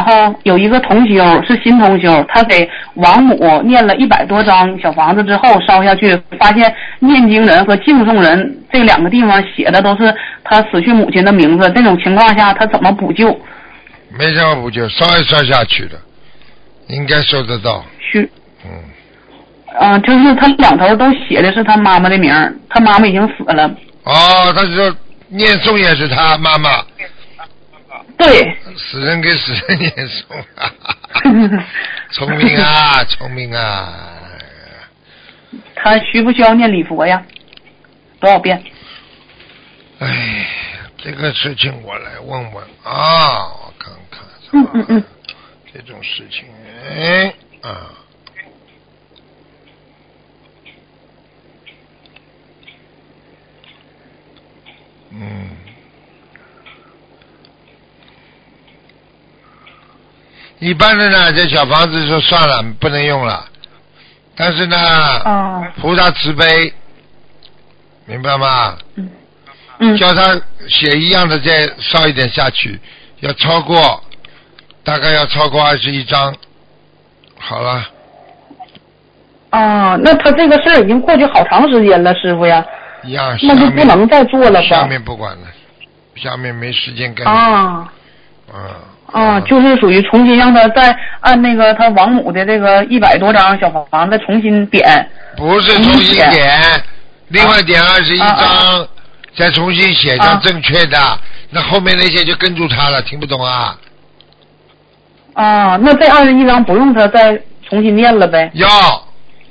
后有一个同修是新同修，他给王母念了100多张小房子之后烧下去，发现念经人和敬送人这2个地方写的都是他死去母亲的名字，这种情况下他怎么补救？ 没什么补救，烧一烧下去的，应该收得到。 是。就是他2头都写的是他妈妈的名，他妈妈已经死了。 哦，他说念诵也是他妈妈。 对。 死人给死人念诵，聪明啊，聪明啊。 他需不需要念礼佛呀？多少遍？ 哎，这个事情我来问问啊，我看看。这种事情，一般的呢，这小房子说算了，不能用了。但是呢，菩萨慈悲，明白吗？叫他写一样的再烧一点下去，要超过，大概要超过21张。好了。 那他这个事儿已经过去好长时间了，师傅呀。 一样。 那就不能再做了吧？ 下面不管了，下面没时间跟。 就是属于重新让他再按那个他王母的这个100多张小房子重新点。 不是重新点，另外点21张，再重新写上正确的，那后面那些就跟住他了，听不懂啊？ 那这21张不用他再重新念了呗？ 要。